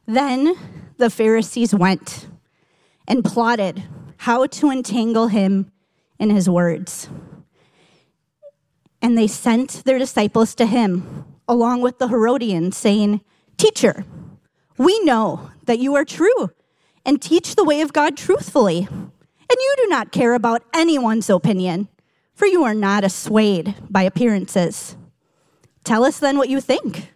Then the Pharisees went and plotted how to entangle him in his words. And they sent their disciples to him, along with the Herodians, saying, "Teacher, we know that you are true and teach the way of God truthfully, and you do not care about anyone's opinion, for you are not swayed by appearances. Tell us then what you think."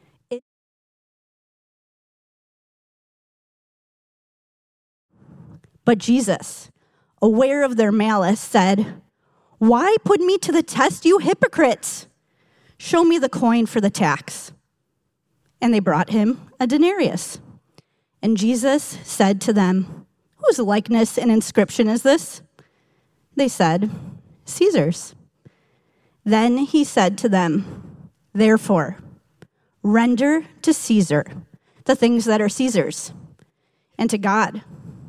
But Jesus, aware of their malice, said, "Why put me to the test, you hypocrites? Show me the coin for the tax." And they brought him a denarius. And Jesus said to them, "Whose likeness and inscription is this?" They said, "Caesar's." Then he said to them, "Therefore, render to Caesar the things that are Caesar's, and to God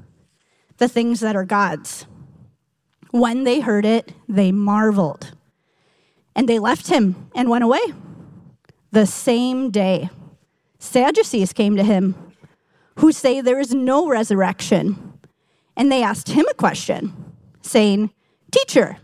the things that are God's." When they heard it, they marveled, and they left him and went away. The same day, Sadducees came to him, who say there is no resurrection. And they asked him a question, saying, "Teacher,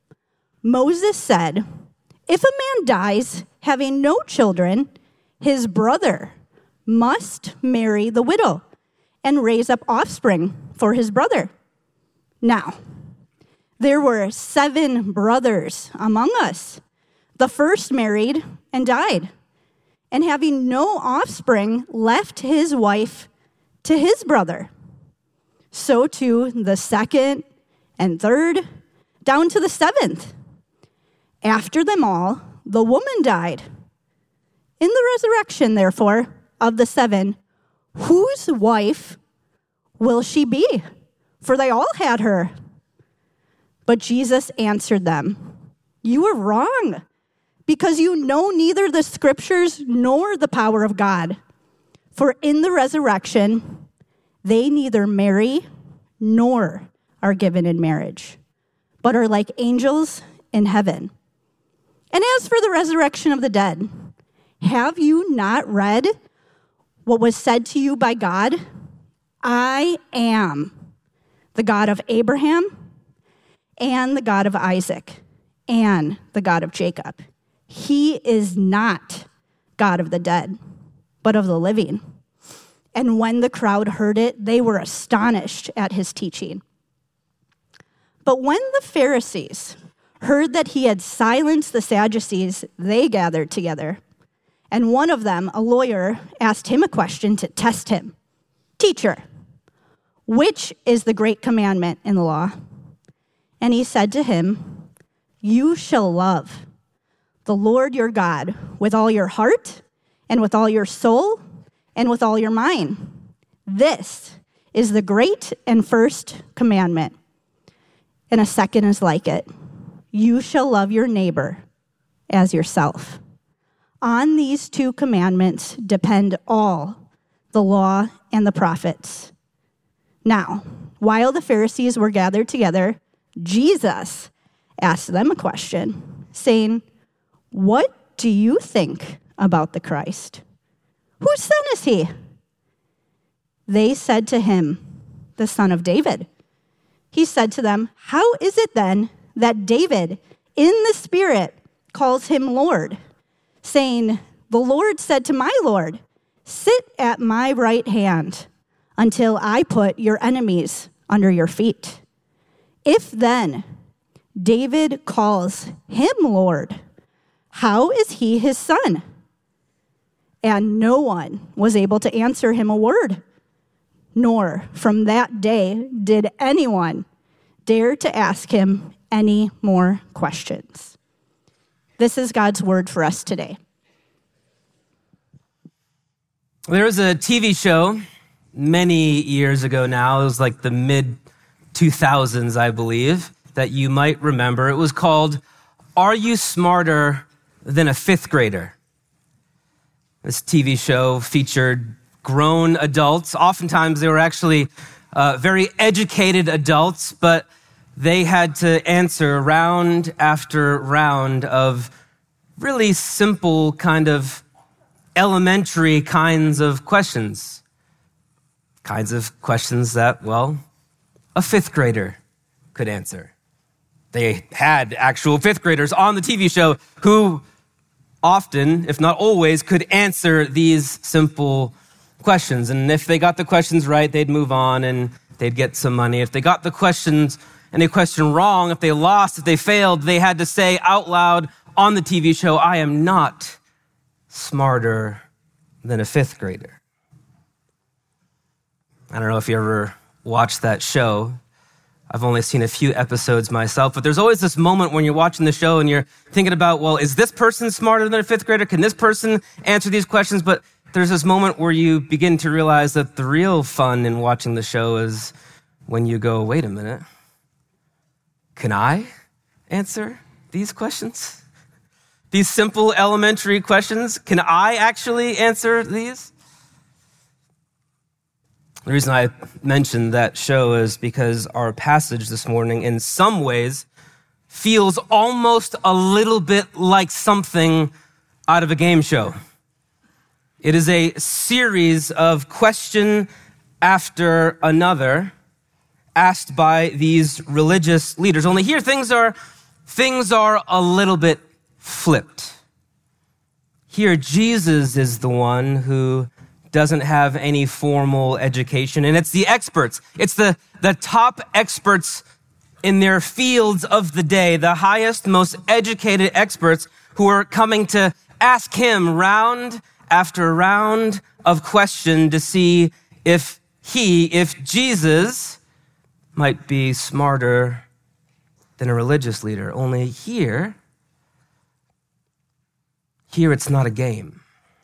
Moses said, if a man dies having no children, his brother must marry the widow and raise up offspring for his brother. Now, there were 7 brothers among us. The first married and died, and having no offspring, left his wife to his brother. So too the second and third, down to the 7th. After them all, the woman died. In the resurrection, therefore, of the 7, whose wife will she be? For they all had her." But Jesus answered them, "You are wrong, because you know neither the scriptures nor the power of God. For in the resurrection, they neither marry nor are given in marriage, but are like angels in heaven. And as for the resurrection of the dead, have you not read what was said to you by God? I am the God of Abraham and the God of Isaac and the God of Jacob. He is not God of the dead, but of the living." And when the crowd heard it, they were astonished at his teaching. But when the Pharisees heard that he had silenced the Sadducees, they gathered together. And one of them, a lawyer, asked him a question to test him. "Teacher, which is the great commandment in the law?" And he said to him, "You shall love the Lord your God with all your heart and with all your soul and with all your mind. This is the great and first commandment. And a second is like it. You shall love your neighbor as yourself. On these 2 commandments depend all the law and the prophets." Now, while the Pharisees were gathered together, Jesus asked them a question, saying, "What do you think about the Christ? Whose son is he?" They said to him, "The son of David." He said to them, "How is it then that David, in the Spirit, calls him Lord, saying, 'The Lord said to my Lord, sit at my right hand until I put your enemies under your feet'? If then David calls him Lord, how is he his son?" And no one was able to answer him a word, nor from that day did anyone dare to ask him any more questions. This is God's word for us today. There was a TV show many years ago now. It was like the mid-2000s, I believe, that you might remember. It was called Are You Smarter Than a Fifth Grader? This TV show featured grown adults. Oftentimes they were actually very educated adults, but they had to answer round after round of really simple kind of elementary kinds of questions. kinds of questions that, well, a fifth grader could answer. They had actual fifth graders on the TV show who often, if not always, could answer these simple questions. And if they got the questions right, they'd move on and they'd get some money. If they got the questions and a question wrong, if they lost, if they failed, they had to say out loud on the TV show, I am not smarter than a fifth grader. I don't know if you ever watched that show. I've only seen a few episodes myself, but there's always this moment when you're watching the show and you're thinking about, well, is this person smarter than a fifth grader? Can this person answer these questions? But there's this moment where you begin to realize that the real fun in watching the show is when you go, wait a minute, can I answer these questions? These simple elementary questions, can I actually answer these? The reason I mentioned that show is because our passage this morning in some ways feels almost a little bit like something out of a game show. It is a series of question after another asked by these religious leaders. Only here things are a little bit flipped. Here Jesus is the one who doesn't have any formal education, and it's the experts. It's the top experts in their fields of the day, the highest, most educated experts who are coming to ask him round after round of question to see if Jesus might be smarter than a religious leader. Only here it's not a game.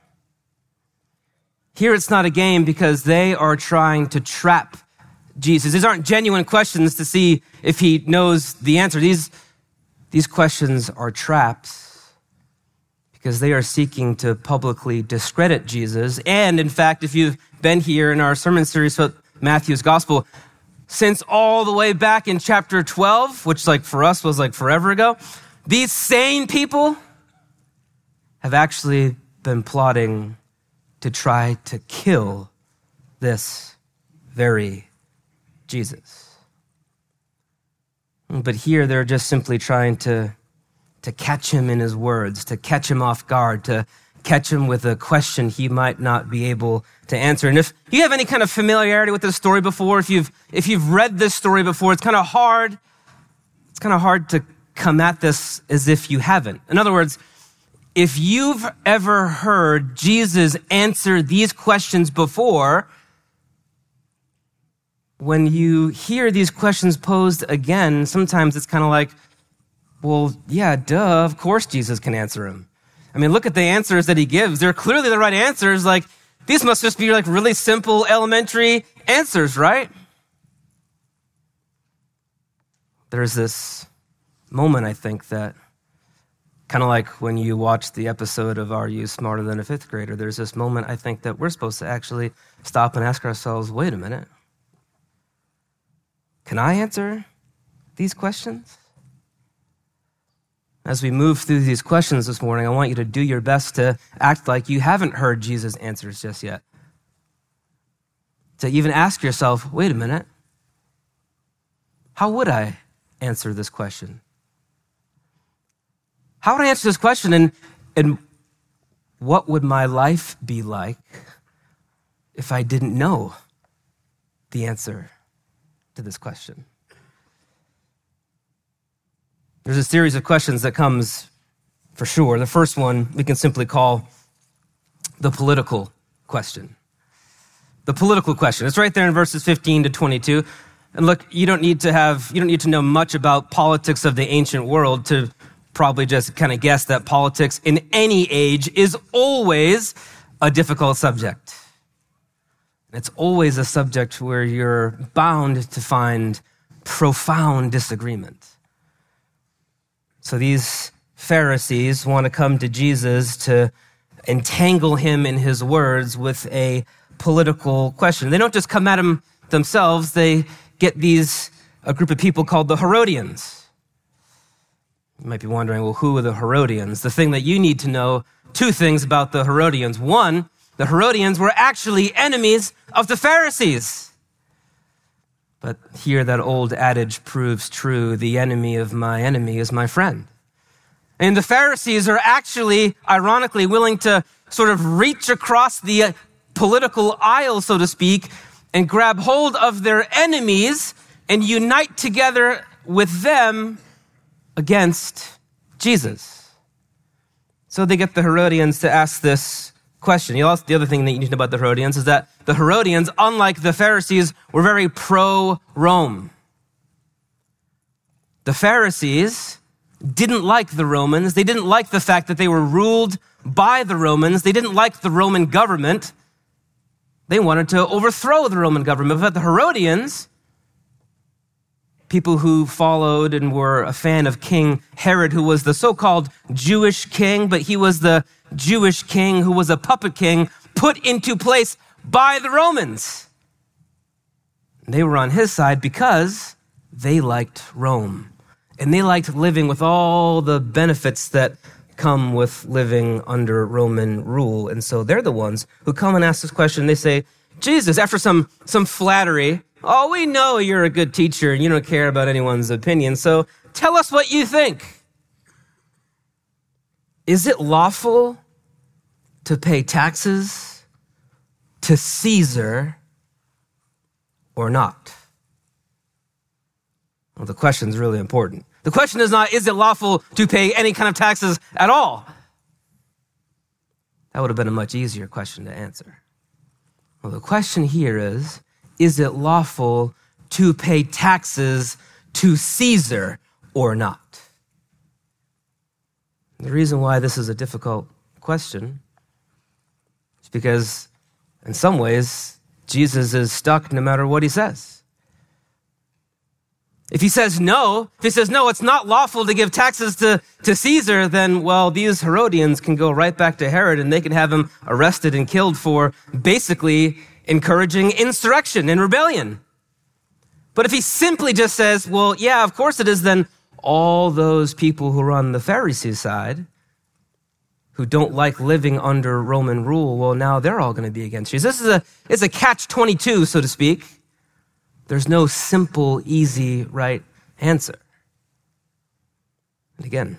Here it's not a game because they are trying to trap Jesus. These aren't genuine questions to see if he knows the answer. These questions are traps because they are seeking to publicly discredit Jesus. And in fact, if you've been here in our sermon series about Matthew's gospel, since all the way back in chapter 12, which for us was forever ago, these same people have actually been plotting to try to kill this very Jesus. But here they're just simply trying to catch him in his words, to catch him off guard, to catch him with a question he might not be able to answer. And if you have any kind of familiarity with this story before, if you've read this story before, it's kind of hard to come at this as if you haven't. In other words, if you've ever heard Jesus answer these questions before, when you hear these questions posed again, sometimes it's kind of like, well, yeah, duh, of course Jesus can answer them. I mean, look at the answers that he gives. They're clearly the right answers. These must just be really simple, elementary answers, right? There's this moment, I think, that kind of like when you watch the episode of Are You Smarter Than a Fifth Grader? There's this moment, I think, that we're supposed to actually stop and ask ourselves, wait a minute. Can I answer these questions? As we move through these questions this morning, I want you to do your best to act like you haven't heard Jesus' answers just yet. To even ask yourself, wait a minute, how would I answer this question? How would I answer this question, and what would my life be like if I didn't know the answer to this question? There's a series of questions that comes for sure. The first one we can simply call the political question. The political question. It's right there in verses 15 to 22. And look, you don't need to know much about politics of the ancient world to probably just kind of guess that politics in any age is always a difficult subject. It's always a subject where you're bound to find profound disagreement. So these Pharisees want to come to Jesus to entangle him in his words with a political question. They don't just come at him themselves. They get a group of people called the Herodians. You might be wondering, well, who are the Herodians? The thing that you need to know, two things about the Herodians. One, The Herodians were actually enemies of the Pharisees. But here that old adage proves true: the enemy of my enemy is my friend. And the Pharisees are actually, ironically, willing to sort of reach across the political aisle, so to speak, and grab hold of their enemies and unite together with them against Jesus. So they get the Herodians to ask this question. The other thing that you need to know about the Herodians is that the Herodians, unlike the Pharisees, were very pro-Rome. The Pharisees didn't like the Romans. They didn't like the fact that they were ruled by the Romans. They didn't like the Roman government. They wanted to overthrow the Roman government. But the Herodians, people who followed and were a fan of King Herod, who was the so-called Jewish king, but he was the Jewish king who was a puppet king put into place by the Romans. They were on his side because they liked Rome. And they liked living with all the benefits that come with living under Roman rule. And so they're the ones who come and ask this question. They say, Jesus, after some flattery, oh, we know you're a good teacher and you don't care about anyone's opinion, so tell us what you think. Is it lawful to pay taxes to Caesar or not? Well, the question is really important. The question is not, is it lawful to pay any kind of taxes at all? That would have been a much easier question to answer. Well, the question here is it lawful to pay taxes to Caesar or not? The reason why this is a difficult question is because, in some ways, Jesus is stuck no matter what he says. If he says no, it's not lawful to give taxes to Caesar, then, well, these Herodians can go right back to Herod and they can have him arrested and killed for basically encouraging insurrection and rebellion. But if he simply just says, well, yeah, of course it is, then all those people who are on the Pharisee side, who don't like living under Roman rule, well, now they're all going to be against you. It's a catch-22, so to speak. There's no simple, easy, right answer. And again,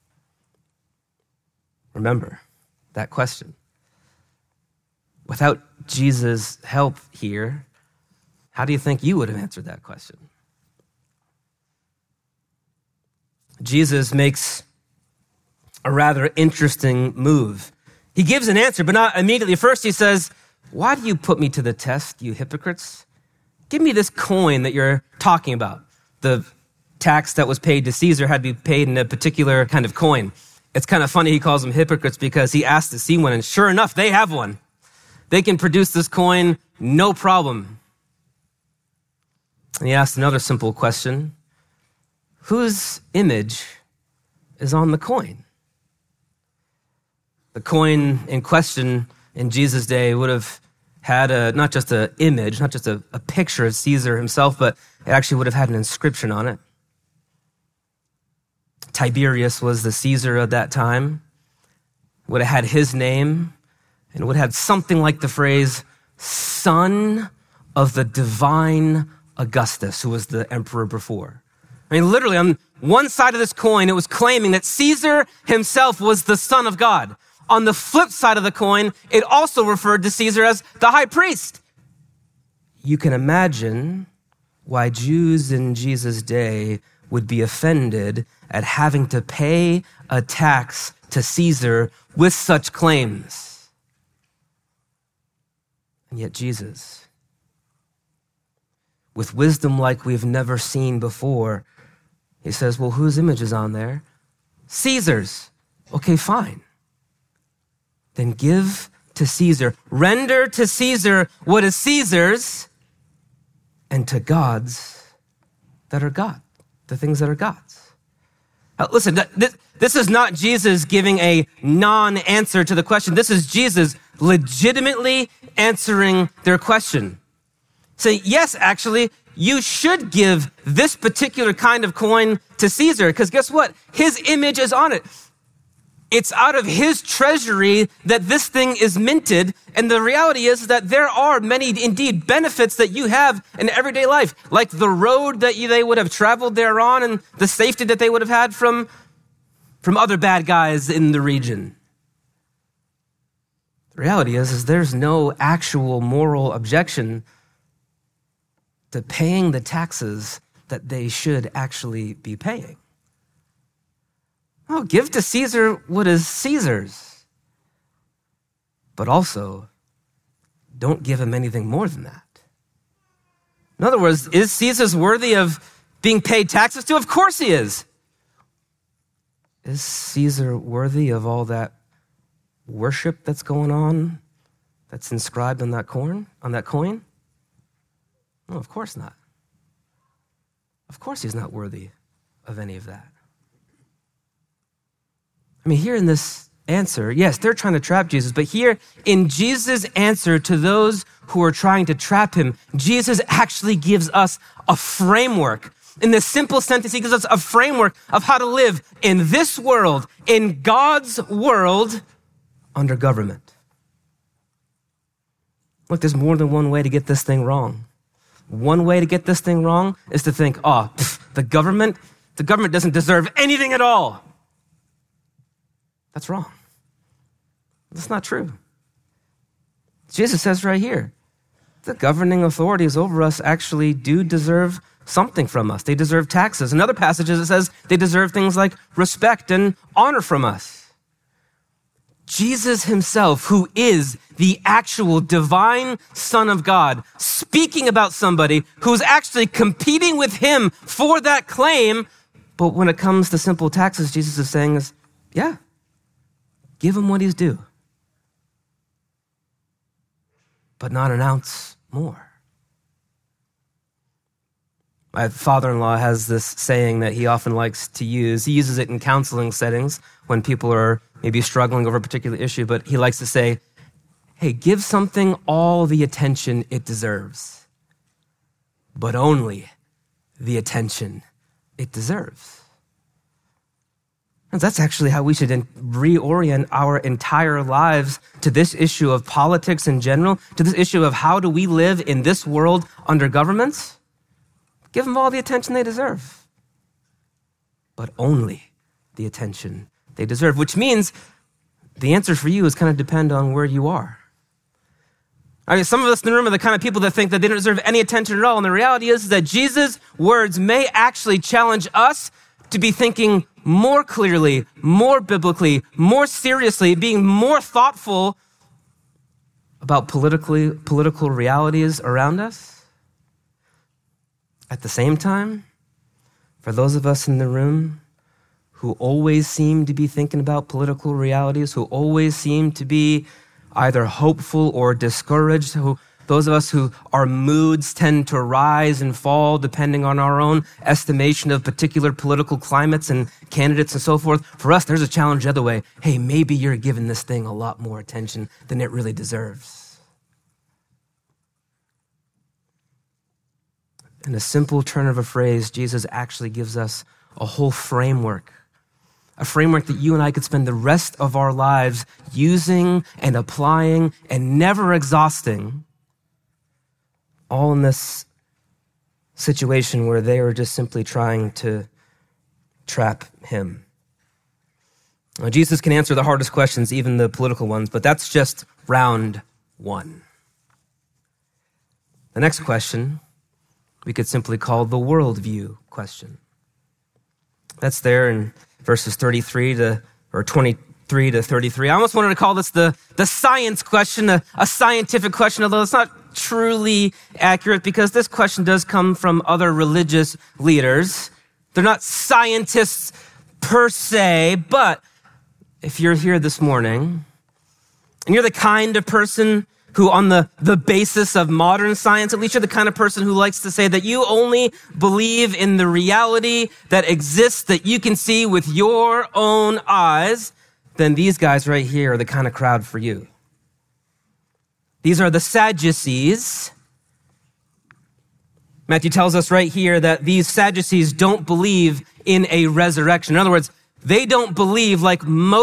remember that question. Without Jesus' help here, how do you think you would have answered that question? Jesus makes a rather interesting move. He gives an answer, but not immediately. First, he says, why do you put me to the test, you hypocrites? Give me this coin that you're talking about. The tax that was paid to Caesar had to be paid in a particular kind of coin. It's kind of funny he calls them hypocrites because he asked to see one, and sure enough, they have one. They can produce this coin, no problem. And he asked another simple question. Whose image is on the coin? The coin in question in Jesus' day would have had not just an image, not just a picture of Caesar himself, but it actually would have had an inscription on it. Tiberius was the Caesar of that time. Would have had his name, and would have had something like the phrase, son of the divine Augustus, who was the emperor before. I mean, literally on one side of this coin, it was claiming that Caesar himself was the son of God. On the flip side of the coin, it also referred to Caesar as the high priest. You can imagine why Jews in Jesus' day would be offended at having to pay a tax to Caesar with such claims. And yet Jesus, with wisdom like we've never seen before, he says, well, whose image is on there? Caesar's. Okay, fine. Then give to Caesar. Render to Caesar what is Caesar's, and to God's that are God, the things that are God's. Now, listen, this is not Jesus giving a non-answer to the question. This is Jesus legitimately answering their question. Saying, yes, actually, you should give this particular kind of coin to Caesar, because guess what? His image is on it. It's out of his treasury that this thing is minted. And the reality is that there are many, indeed, benefits that you have in everyday life, like the road that they would have traveled there on and the safety that they would have had from other bad guys in the region. The reality is there's no actual moral objection to paying the taxes that they should actually be paying. Oh, give to Caesar what is Caesar's. But also, don't give him anything more than that. In other words, is Caesar worthy of being paid taxes to? Of course he is. Is Caesar worthy of all that worship that's going on, that's inscribed on that coin? No, of course not. Of course he's not worthy of any of that. I mean, here in this answer, yes, they're trying to trap Jesus, but here in Jesus' answer to those who are trying to trap him, Jesus actually gives us a framework. In this simple sentence, he gives us a framework of how to live in this world, in God's world, under government. Look, there's more than one way to get this thing wrong. One way to get this thing wrong is to think, the government doesn't deserve anything at all. That's wrong. That's not true. Jesus says right here, the governing authorities over us actually do deserve something from us. They deserve taxes. In other passages, it says they deserve things like respect and honor from us. Jesus himself, who is the actual divine Son of God, speaking about somebody who's actually competing with him for that claim. But when it comes to simple taxes, Jesus is saying is, yeah, give him what he's due, but not an ounce more. My father-in-law has this saying that he often likes to use. He uses it in counseling settings when people are maybe struggling over a particular issue, but he likes to say, hey, give something all the attention it deserves, but only the attention it deserves. And that's actually how we should reorient our entire lives to this issue of politics in general, to this issue of how do we live in this world under governments. Give them all the attention they deserve, but only the attention they deserve, which means the answer for you is kind of depend on where you are. I mean, some of us in the room are the kind of people that think that they don't deserve any attention at all. And the reality is that Jesus' words may actually challenge us to be thinking more clearly, more biblically, more seriously, being more thoughtful about political realities around us. At the same time, for those of us in the room who always seem to be thinking about political realities, who always seem to be either hopeful or discouraged, those of us who our moods tend to rise and fall depending on our own estimation of particular political climates and candidates and so forth. For us, there's a challenge the other way. Hey, maybe you're giving this thing a lot more attention than it really deserves. In a simple turn of a phrase, Jesus actually gives us a whole framework, a framework that you and I could spend the rest of our lives using and applying and never exhausting, all in this situation where they are just simply trying to trap him. Now, Jesus can answer the hardest questions, even the political ones, but that's just round one. The next question we could simply call the worldview question. That's there in verses 23 to 33. I almost wanted to call this the science question, a scientific question, although it's not truly accurate because this question does come from other religious leaders. They're not scientists per se, but if you're here this morning and you're the kind of person who on the basis of modern science, at least you're the kind of person who likes to say that you only believe in the reality that exists that you can see with your own eyes, then these guys right here are the kind of crowd for you. These are the Sadducees. Matthew tells us right here that these Sadducees don't believe in a resurrection. In other words, they don't believe, like most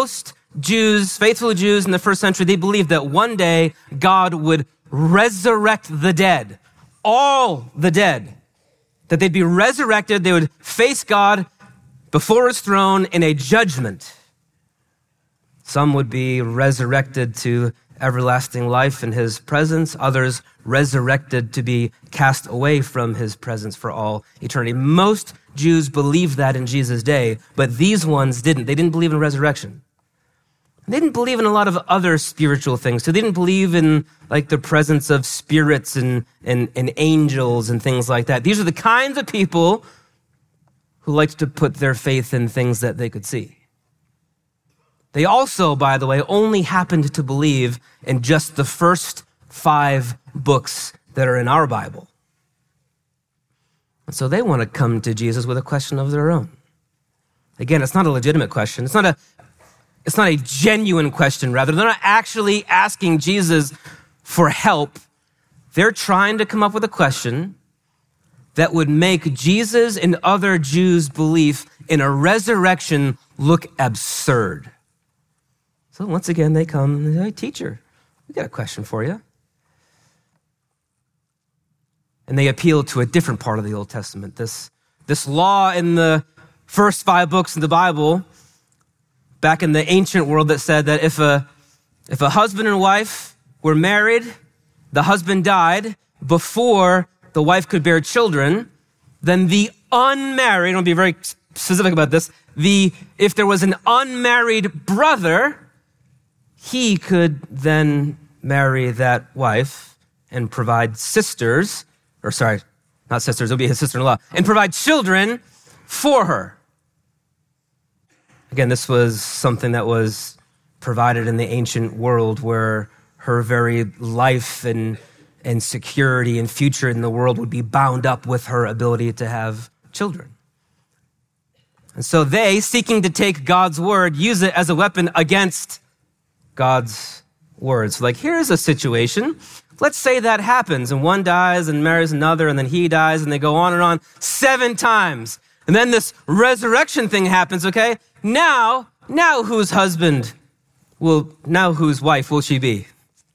Jews, faithful Jews in the first century, they believed that one day God would resurrect the dead, all the dead, that they'd be resurrected. They would face God before his throne in a judgment. Some would be resurrected to everlasting life in his presence, others resurrected to be cast away from his presence for all eternity. Most Jews believed that in Jesus' day, but these ones didn't. They didn't believe in resurrection. They didn't believe in a lot of other spiritual things. So they didn't believe in like the presence of spirits and angels and things like that. These are the kinds of people who liked to put their faith in things that they could see. They also, by the way, only happened to believe in just the first 5 books that are in our Bible. And so they want to come to Jesus with a question of their own. Again, it's not a legitimate question. It's not a genuine question, rather. They're not actually asking Jesus for help. They're trying to come up with a question that would make Jesus and other Jews' belief in a resurrection look absurd. So once again, they come and say, "Hey, teacher, we got a question for you." And they appeal to a different part of the Old Testament. This law in the first 5 books of the Bible, back in the ancient world, that said that if a husband and wife were married, the husband died before the wife could bear children, then the unmarried, I'll be very specific about this, if there was an unmarried brother, he could then marry that wife and provide sisters, or sorry, not sisters, it would be his sister-in-law, and provide children for her. Again, this was something that was provided in the ancient world where her very life and security and future in the world would be bound up with her ability to have children. And so they, seeking to take God's word, use it as a weapon against God's word. So like, here's a situation. Let's say that happens and one dies and marries another and then he dies and they go on 7 times. And then this resurrection thing happens, okay? Now whose wife will she be?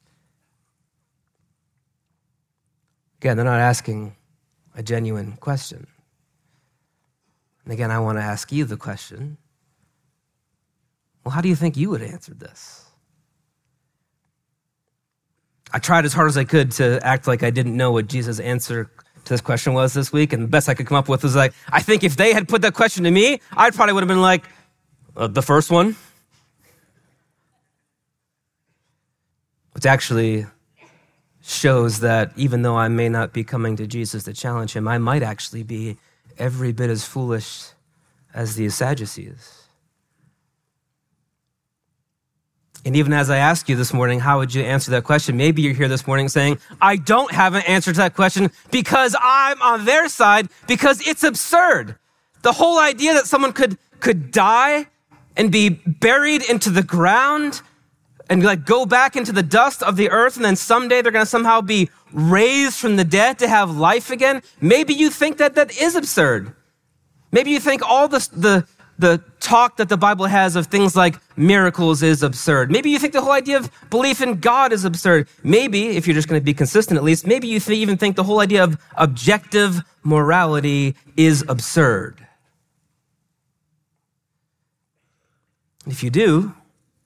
Again, they're not asking a genuine question. And again, I want to ask you the question. Well, how do you think you would answer this? I tried as hard as I could to act like I didn't know what Jesus' answer to this question was this week, and the best I could come up with was like, I think if they had put that question to me, I probably would have been like, the first one. Which actually shows that even though I may not be coming to Jesus to challenge him, I might actually be every bit as foolish as the Sadducees. And even as I ask you this morning, how would you answer that question? Maybe you're here this morning saying, I don't have an answer to that question because I'm on their side, because it's absurd. The whole idea that someone could die and be buried into the ground and like go back into the dust of the earth, and then someday they're going to somehow be raised from the dead to have life again. Maybe you think that is absurd. Maybe you think all the talk that the Bible has of things like miracles is absurd. Maybe you think the whole idea of belief in God is absurd. Maybe, if you're just going to be consistent at least, maybe you even think the whole idea of objective morality is absurd. If you do,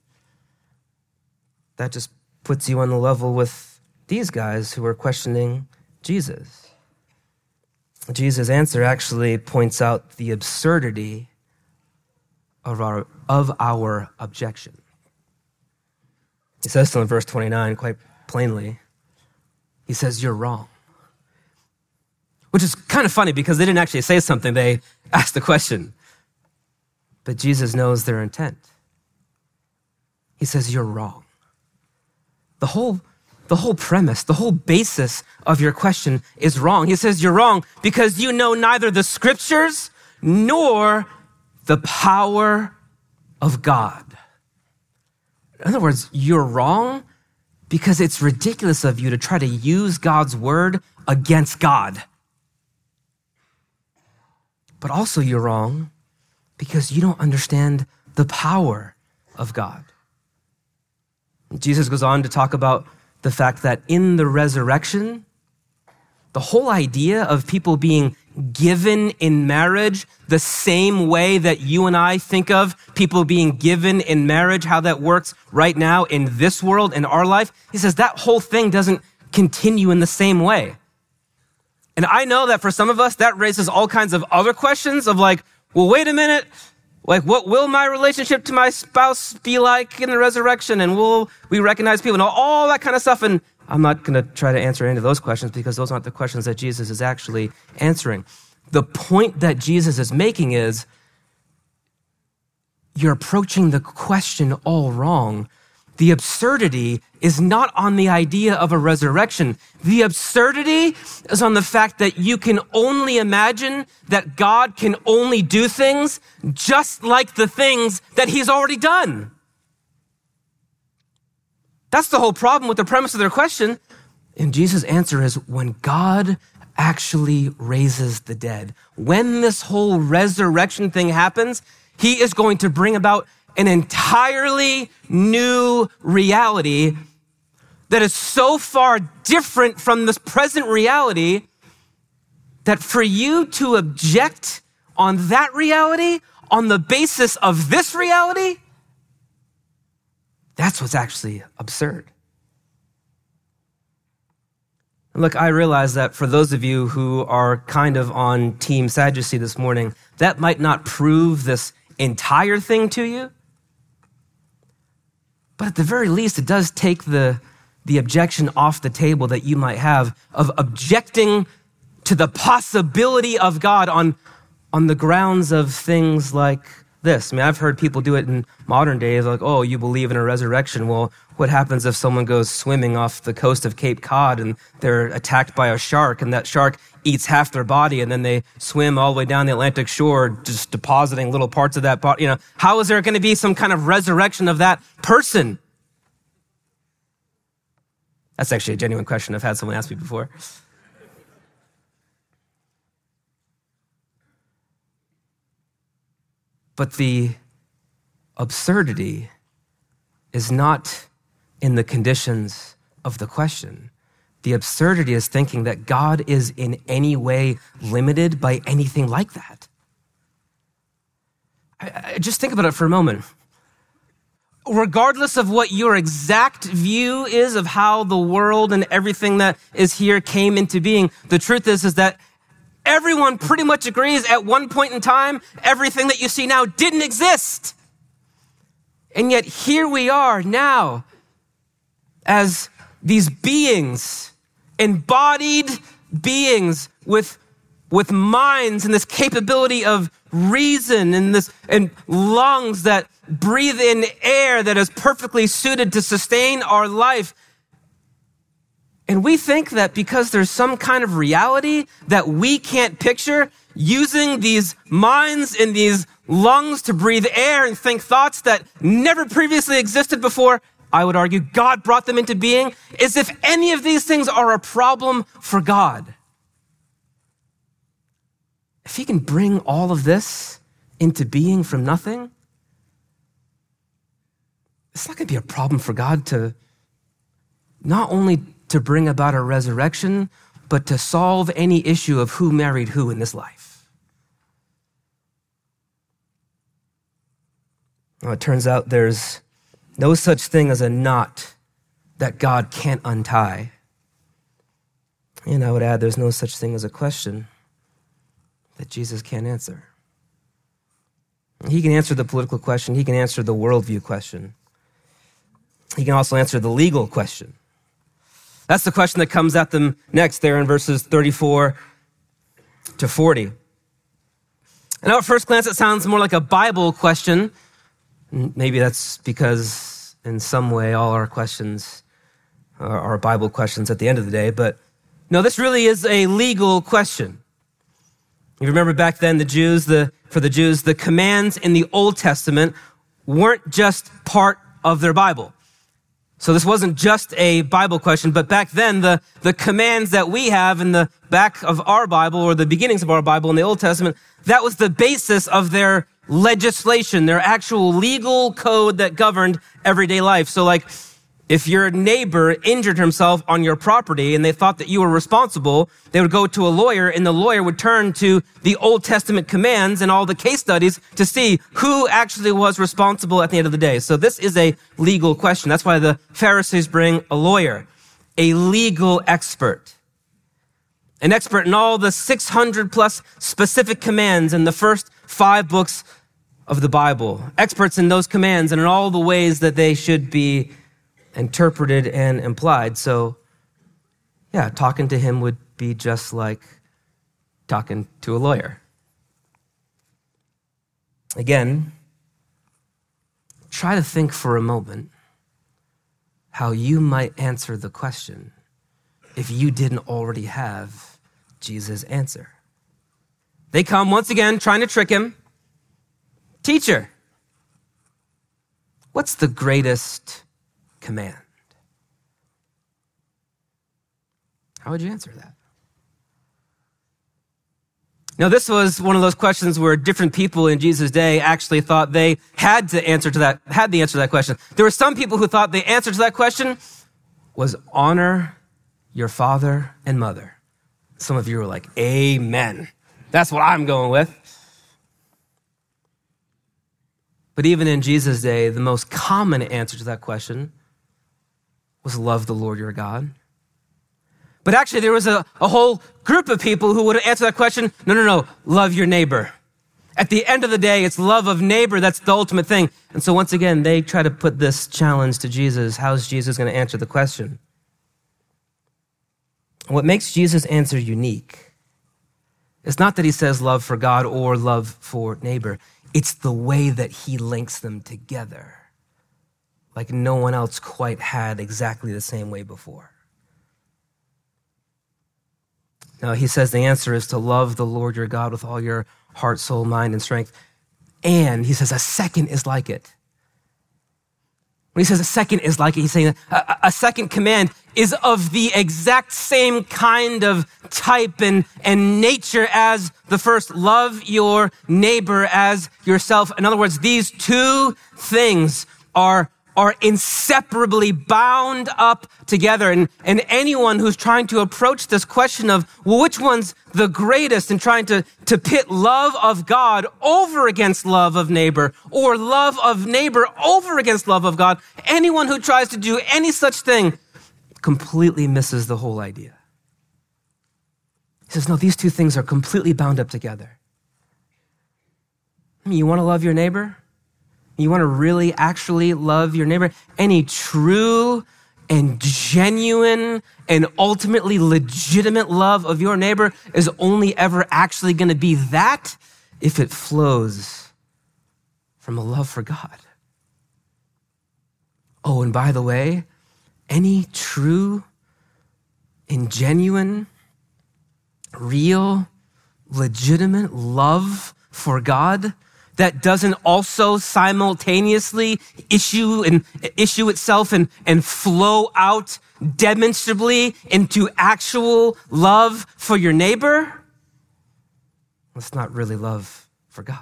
that just puts you on the level with these guys who are questioning Jesus. Jesus' answer actually points out the absurdity of our objection. He says so in verse 29 quite plainly. He says, you're wrong. Which is kind of funny because they didn't actually say something. They asked the question. But Jesus knows their intent. He says, you're wrong. The whole premise, the whole basis of your question is wrong. He says you're wrong because you know neither the scriptures nor the power of God. In other words, you're wrong because it's ridiculous of you to try to use God's word against God. But also you're wrong because you don't understand the power of God. Jesus goes on to talk about the fact that in the resurrection, the whole idea of people being given in marriage the same way that you and I think of people being given in marriage, how that works right now in this world, in our life, he says that whole thing doesn't continue in the same way. And I know that for some of us, that raises all kinds of other questions of like, well, wait a minute, like what will my relationship to my spouse be like in the resurrection? And will we recognize people and all that kind of stuff? And I'm not going to try to answer any of those questions because those aren't the questions that Jesus is actually answering. The point that Jesus is making is you're approaching the question all wrong. The absurdity is not on the idea of a resurrection. The absurdity is on the fact that you can only imagine that God can only do things just like the things that he's already done. That's the whole problem with the premise of their question. And Jesus' answer is when God actually raises the dead, when this whole resurrection thing happens, he is going to bring about an entirely new reality that is so far different from this present reality that for you to object on that reality, on the basis of this reality, that's what's actually absurd. Look, I realize that for those of you who are kind of on Team Sadducee this morning, that might not prove this entire thing to you. But at the very least, it does take the objection off the table that you might have of objecting to the possibility of God on the grounds of things like this. I mean, I've heard people do it in modern days, like, oh, you believe in a resurrection. Well, what happens if someone goes swimming off the coast of Cape Cod and they're attacked by a shark and that shark eats half their body and then they swim all the way down the Atlantic shore, just depositing little parts of that body? How is there going to be some kind of resurrection of that person? That's actually a genuine question. I've had someone ask me before. But the absurdity is not in the conditions of the question. The absurdity is thinking that God is in any way limited by anything like that. Just think about it for a moment. Regardless of what your exact view is of how the world and everything that is here came into being, the truth is that everyone pretty much agrees at one point in time, everything that you see now didn't exist. And yet here we are now as these beings, embodied beings with minds and this capability of reason and lungs that breathe in air that is perfectly suited to sustain our life. And we think that because there's some kind of reality that we can't picture, using these minds and these lungs to breathe air and think thoughts that never previously existed before, I would argue God brought them into being, as if any of these things are a problem for God. If he can bring all of this into being from nothing, it's not going to be a problem for God to not only to bring about a resurrection, but to solve any issue of who married who in this life. Well, it turns out there's no such thing as a knot that God can't untie. And I would add there's no such thing as a question that Jesus can't answer. He can answer the political question. He can answer the worldview question. He can also answer the legal question. That's the question that comes at them next there in verses 34 to 40. And now at first glance, it sounds more like a Bible question. Maybe that's because in some way all our questions are Bible questions at the end of the day. But no, this really is a legal question. You remember back then, for the Jews, the commands in the Old Testament weren't just part of their Bible. So this wasn't just a Bible question, but back then, the commands that we have in the back of our Bible or the beginnings of our Bible in the Old Testament, that was the basis of their legislation, their actual legal code that governed everyday life. So like If your neighbor injured himself on your property and they thought that you were responsible, they would go to a lawyer and the lawyer would turn to the Old Testament commands and all the case studies to see who actually was responsible at the end of the day. So this is a legal question. That's why the Pharisees bring a lawyer, a legal expert, an expert in all the 600 plus specific commands in the first 5 books of the Bible, experts in those commands and in all the ways that they should be interpreted and implied. So, yeah, talking to him would be just like talking to a lawyer. Again, try to think for a moment how you might answer the question if you didn't already have Jesus' answer. They come once again trying to trick him. Teacher, what's the greatest command? How would you answer that? Now, this was one of those questions where different people in Jesus' day actually thought they had the answer to that question. There were some people who thought the answer to that question was honor your father and mother. Some of you were like, amen. That's what I'm going with. But even in Jesus' day, the most common answer to that question was love the Lord your God. But actually, there was a whole group of people who would answer that question, no, love your neighbor. At the end of the day, it's love of neighbor that's the ultimate thing. And so once again, they try to put this challenge to Jesus. How's Jesus going to answer the question? What makes Jesus' answer unique is not that he says love for God or love for neighbor. It's the way that he links them together, like no one else quite had exactly the same way before. Now, he says the answer is to love the Lord your God with all your heart, soul, mind, and strength. And he says a second is like it. When he says a second is like it, he's saying a second command is of the exact same kind of type and nature as the first. Love your neighbor as yourself. In other words, these two things are inseparably bound up together. And anyone who's trying to approach this question of, well, which one's the greatest, and trying to pit love of God over against love of neighbor, or love of neighbor over against love of God, anyone who tries to do any such thing completely misses the whole idea. He says, no, these two things are completely bound up together. I mean, you want to love your neighbor? You want to really actually love your neighbor? Any true and genuine and ultimately legitimate love of your neighbor is only ever actually going to be that if it flows from a love for God. Oh, and by the way, any true and genuine, real, legitimate love for God that doesn't also simultaneously issue itself and flow out demonstrably into actual love for your neighbor, that's not really love for God.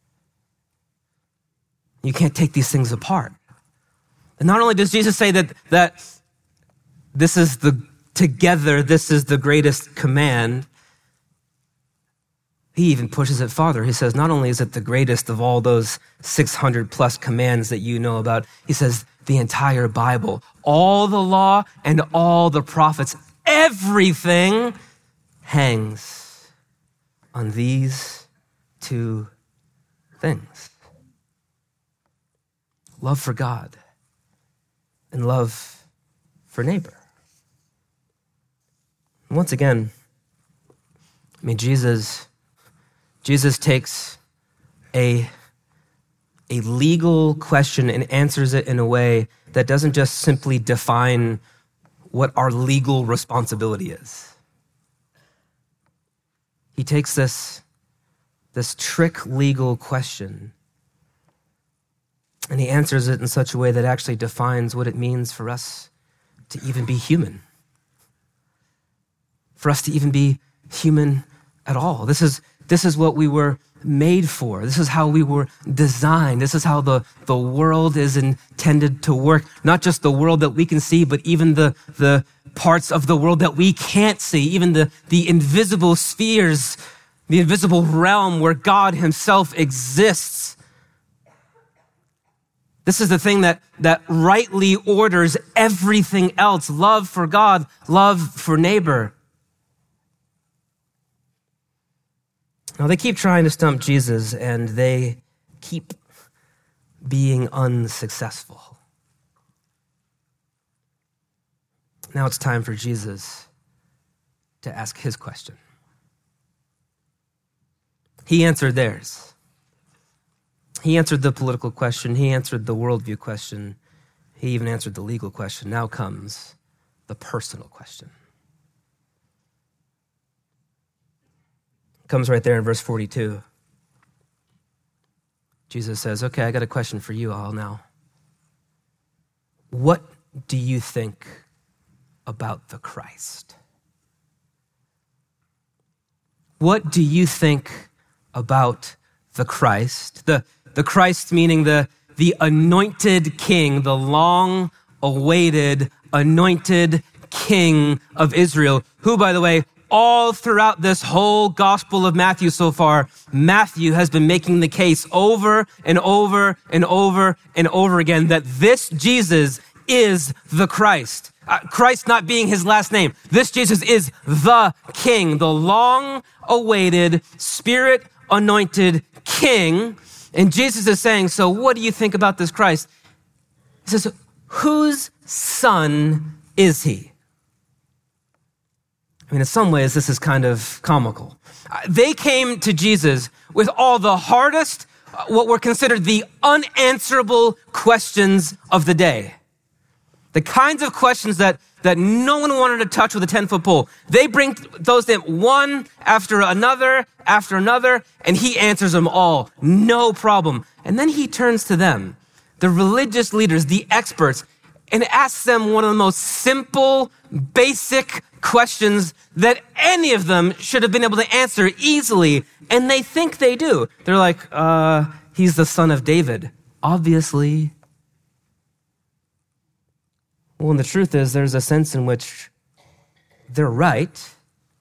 You can't take these things apart. And not only does Jesus say that this is the greatest command, he even pushes it farther. He says, not only is it the greatest of all those 600 plus commands that you know about, he says the entire Bible, all the law and all the prophets, everything hangs on these two things. Love for God and love for neighbor. And once again, I mean, Jesus takes a legal question and answers it in a way that doesn't just simply define what our legal responsibility is. He takes this trick legal question and he answers it in such a way that actually defines what it means for us to even be human. For us to even be human at all. This This is what we were made for. This is how we were designed. This is how the world is intended to work. Not just the world that we can see, but even the parts of the world that we can't see, even the invisible spheres, the invisible realm where God himself exists. This is the thing that rightly orders everything else. Love for God, love for neighbor. Now, they keep trying to stump Jesus, and they keep being unsuccessful. Now it's time for Jesus to ask his question. He answered theirs. He answered the political question. He answered the worldview question. He even answered the legal question. Now comes the personal question. Comes right there in verse 42. Jesus says, okay, I got a question for you all now. What do you think about the Christ? What do you think about the Christ? The Christ meaning the anointed king, the long-awaited anointed king of Israel, who, by the way, all throughout this whole Gospel of Matthew so far, Matthew has been making the case over and over and over and over again that this Jesus is the Christ. Christ not being his last name. This Jesus is the King, the long-awaited, Spirit-anointed King. And Jesus is saying, so what do you think about this Christ? He says, whose son is he? I mean, in some ways, this is kind of comical. They came to Jesus with all the hardest, what were considered the unanswerable questions of the day. The kinds of questions that no one wanted to touch with a 10-foot pole. They bring those to him one after another, and he answers them all. No problem. And then he turns to them, the religious leaders, the experts, and asks them one of the most simple, basic questions that any of them should have been able to answer easily. And they think they do. They're like, he's the son of David. Obviously. Well, and the truth is, there's a sense in which they're right.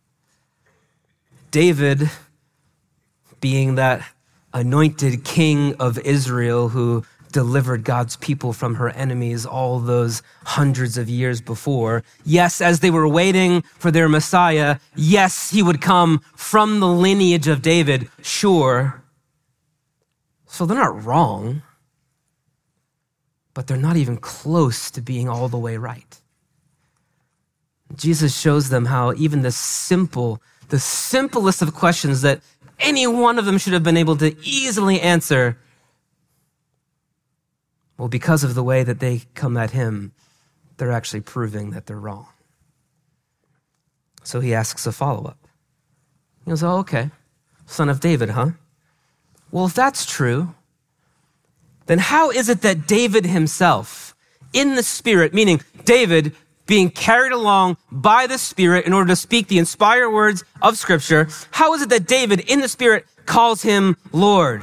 David, being that anointed king of Israel who delivered God's people from her enemies all those hundreds of years before. Yes, as they were waiting for their Messiah, yes, he would come from the lineage of David, sure. So they're not wrong, but they're not even close to being all the way right. Jesus shows them how even the simplest of questions that any one of them should have been able to easily answer, well, because of the way that they come at him, they're actually proving that they're wrong. So he asks a follow-up. He goes, oh, okay, son of David, huh? Well, if that's true, then how is it that David himself, in the Spirit, meaning David being carried along by the Spirit in order to speak the inspired words of Scripture, how is it that David, in the Spirit, calls him Lord?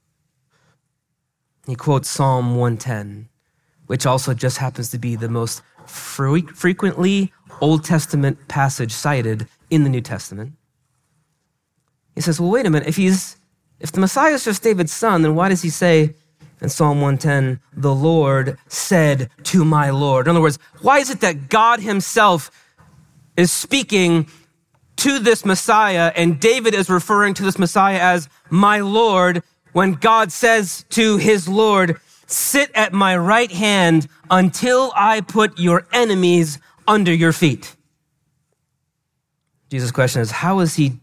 He quotes Psalm 110, which also just happens to be the most frequently Old Testament passage cited in the New Testament. He says, well, wait a minute. If the Messiah is just David's son, then why does he say in Psalm 110, the Lord said to my Lord? In other words, why is it that God himself is speaking to this Messiah and David is referring to this Messiah as my Lord, when God says to his Lord, sit at my right hand until I put your enemies under your feet? Jesus' question is, how is he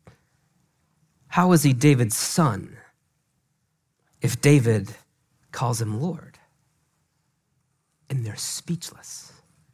David's son if David calls him Lord? And they're speechless.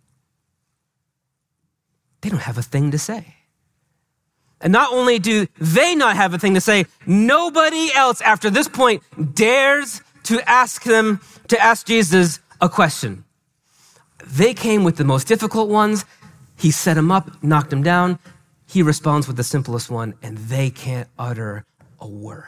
They don't have a thing to say. And not only do they not have a thing to say, nobody else after this point dares to ask Jesus a question. They came with the most difficult ones. He set them up, knocked them down. he responds with the simplest one, and they can't utter a word.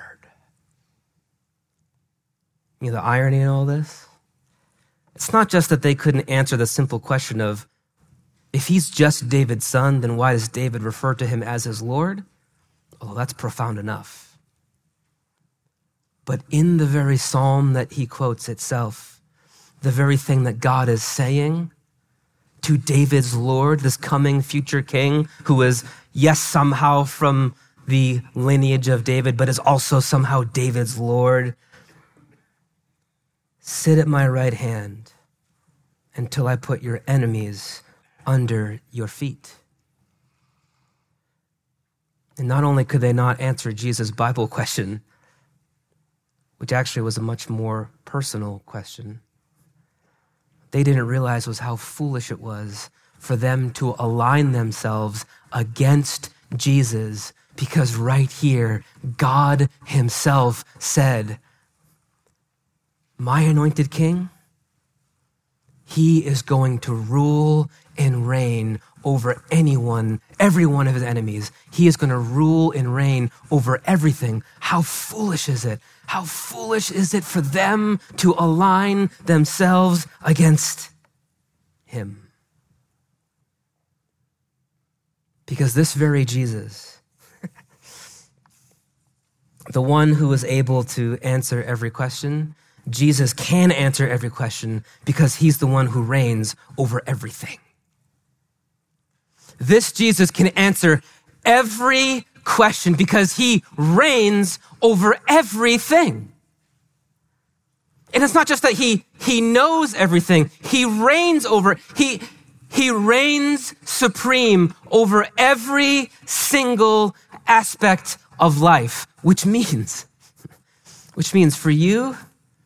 You know the irony in all this? It's not just that they couldn't answer the simple question of, if he's just David's son, then why does David refer to him as his Lord? Although that's profound enough. But in the very psalm that he quotes itself, the very thing that God is saying to David's Lord, this coming future king, who is, yes, somehow from the lineage of David, but is also somehow David's Lord. Sit at my right hand until I put your enemies under your feet. And not only could they not answer Jesus' Bible question, which actually was a much more personal question, they didn't realize was how foolish it was for them to align themselves against Jesus, because right here, God himself said, my anointed king, he is going to rule and reign over every one of his enemies. He is going to rule and reign over everything. How foolish is it? How foolish is it for them to align themselves against him? Because this very Jesus, the one who is able to answer every question, Jesus can answer every question because he's the one who reigns over everything. This Jesus can answer every question because he reigns over everything. And it's not just that he knows everything. He reigns over, he reigns supreme over every single aspect of life, which means for you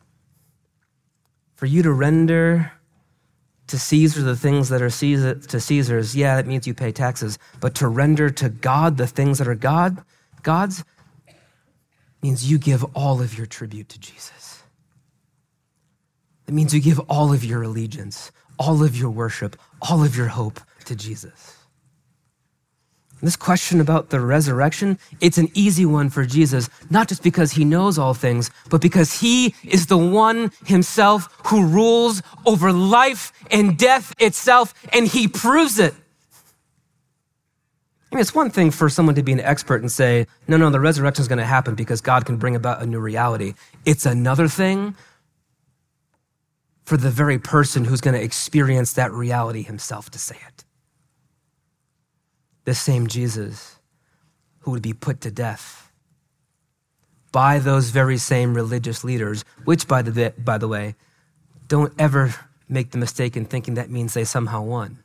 to render to Caesar the things that are to Caesar's, yeah, that means you pay taxes. But to render to God the things that are God's means you give all of your tribute to Jesus. It means you give all of your allegiance, all of your worship, all of your hope to Jesus. This question about the resurrection, it's an easy one for Jesus, not just because he knows all things, but because he is the one himself who rules over life and death itself, and he proves it. I mean, it's one thing for someone to be an expert and say, no, the resurrection is going to happen because God can bring about a new reality. It's another thing for the very person who's going to experience that reality himself to say it. This same Jesus who would be put to death by those very same religious leaders, which, by the way, don't ever make the mistake in thinking that means they somehow won.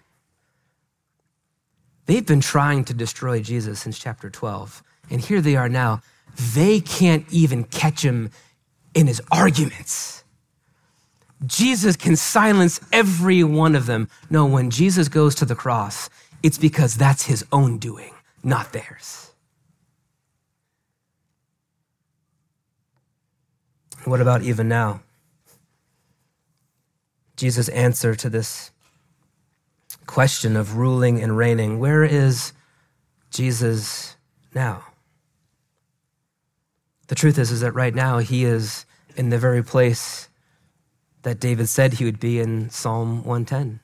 They've been trying to destroy Jesus since chapter 12, and here they are now. They can't even catch him in his arguments. Jesus can silence every one of them. No, when Jesus goes to the cross, it's because that's his own doing, not theirs. What about even now? Jesus' answer to this question of ruling and reigning. Where is Jesus now? The truth is that right now he is in the very place that David said he would be in Psalm 110.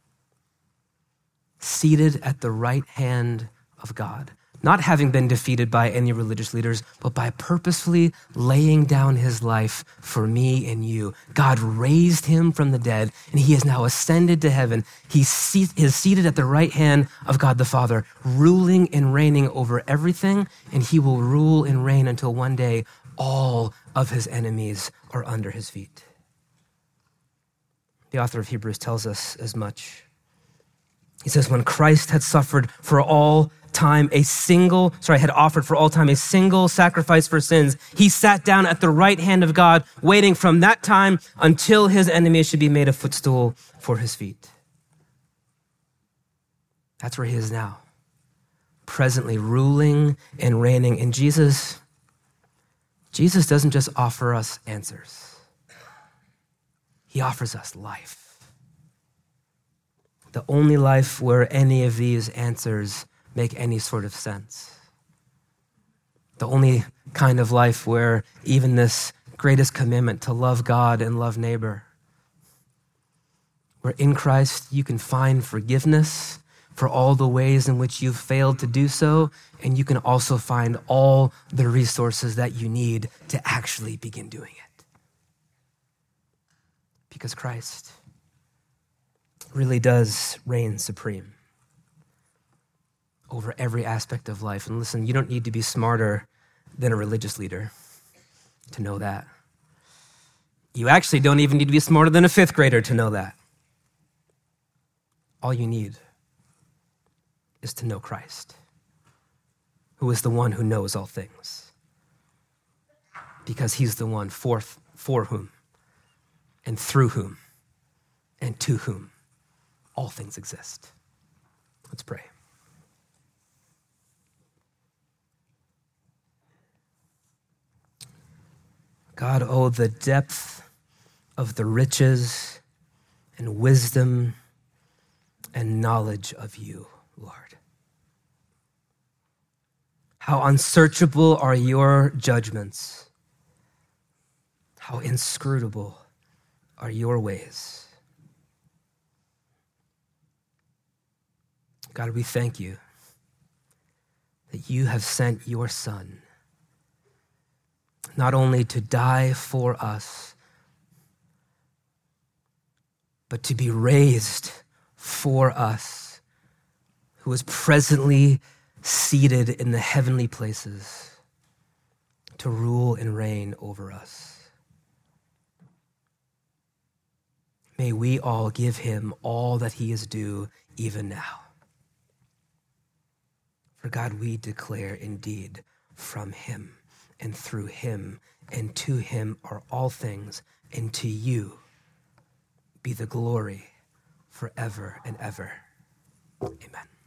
Seated at the right hand of God, not having been defeated by any religious leaders, but by purposefully laying down his life for me and you. God raised him from the dead, and he is now ascended to heaven. He is seated at the right hand of God the Father, ruling and reigning over everything, and he will rule and reign until one day all of his enemies are under his feet. The author of Hebrews tells us as much. He says, when Christ had offered for all time a single sacrifice for sins, he sat down at the right hand of God, waiting from that time until his enemies should be made a footstool for his feet. That's where he is now, presently ruling and reigning. And Jesus doesn't just offer us answers. He offers us life. The only life where any of these answers make any sort of sense. The only kind of life where even this greatest commandment to love God and love neighbor, where in Christ you can find forgiveness for all the ways in which you've failed to do so, and you can also find all the resources that you need to actually begin doing it. Because Christ really does reign supreme over every aspect of life. And listen, you don't need to be smarter than a religious leader to know that. You actually don't even need to be smarter than a fifth grader to know that. All you need is to know Christ, who is the one who knows all things, because he's the one for whom and through whom and to whom all things exist. Let's pray. God, oh, the depth of the riches and wisdom and knowledge of you, Lord. How unsearchable are your judgments. How inscrutable are your ways. God, we thank you that you have sent your Son not only to die for us, but to be raised for us, who is presently seated in the heavenly places to rule and reign over us. May we all give him all that he is due even now. For God, we declare indeed from him and through him and to him are all things, and to you be the glory forever and ever. Amen.